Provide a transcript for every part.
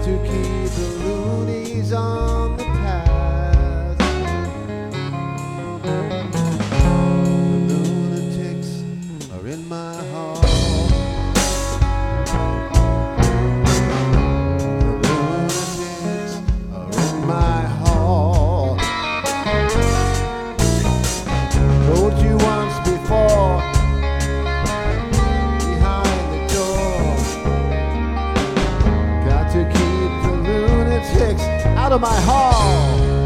Got to keep the loonies on the path. The lunatics are in my heart. The lunatics are in my heart. Told you once before, behind the door. Got to keep the lunatics out of my hall.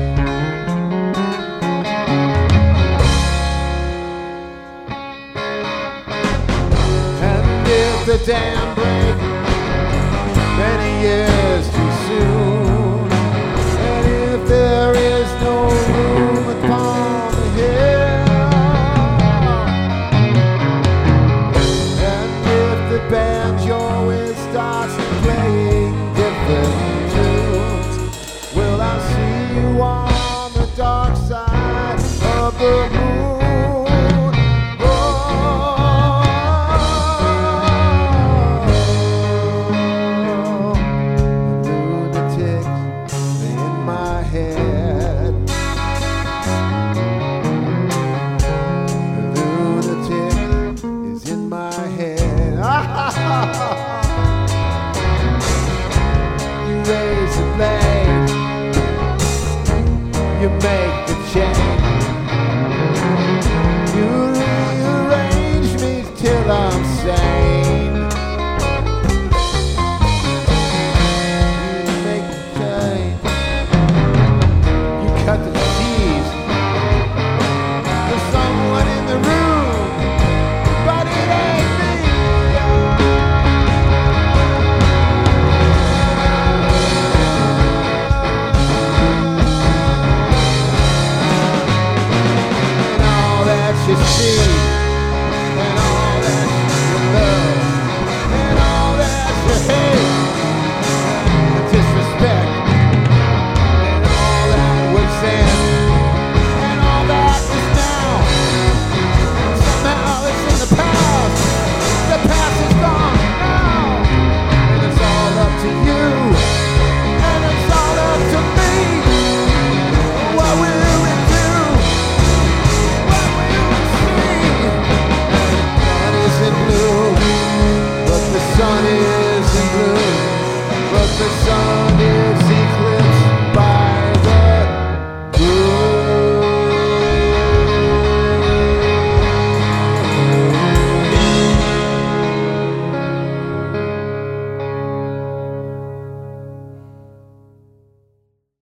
And if the dam break many years too soon, and if there is no room upon the hill, and if the band you're with starts playing different tunes, will I see you on the dark side of the moon? Lunatics in my head. The lunatic is in my head. You raise the blade, you make the change.